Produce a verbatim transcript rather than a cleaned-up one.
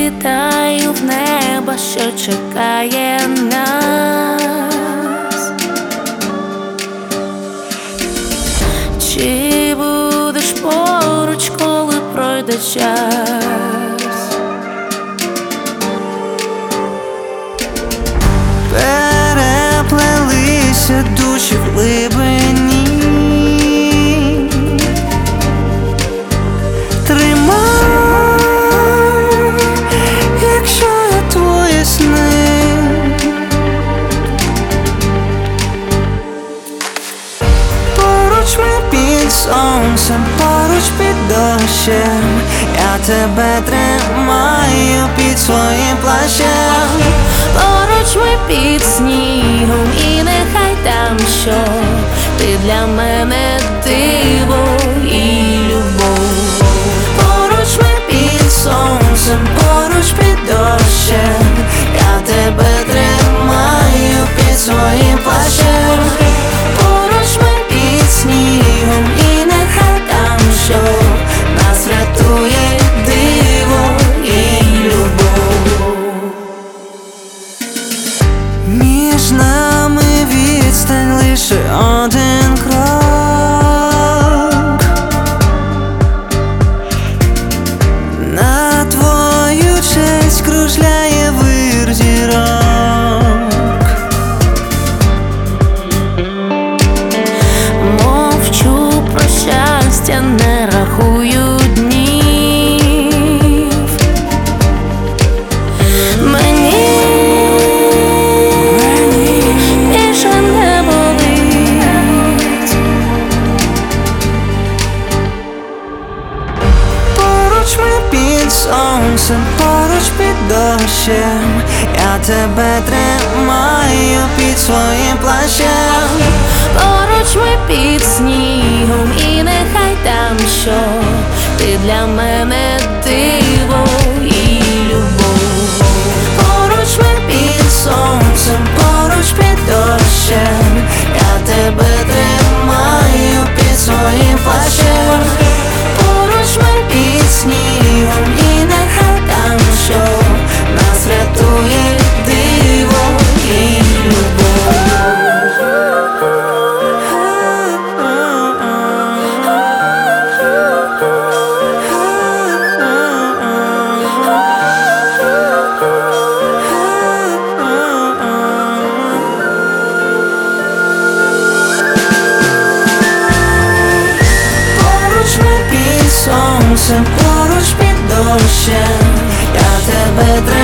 Літаю в небо, що чекає нас. Чи будеш поруч, коли пройде час? Переплелися душі в глибині. Сонцем поруч під дощем, я тебе тримаю під своїм плащем. Поруч ми під снігом, і нехай там що, ти для мене диво і любов. Поруч ми під сонцем, поруч під дощем, я тебе тримаю під своїм плащем. Поруч ми під снігом, і нехай там що, нас рятує диво і любов. Між нами відстань лише один крок. На твою честь кружляє вир зірок. Не рахую днів. Мені більше не болить. Поруч ми під сонцем, поруч під дощем, я тебе тримаю під своїм плащем. Поруч ми під снігом, і нехай там що, ти для мене диво і любов. Поруч ми під сонцем, поруч під дощем, я тебе тримаю під своїм плащем. Поруч ми під снігом, і нехай там що, нас рятує диво і любов. Сонцем поруч під дощем, я тебе тримаю.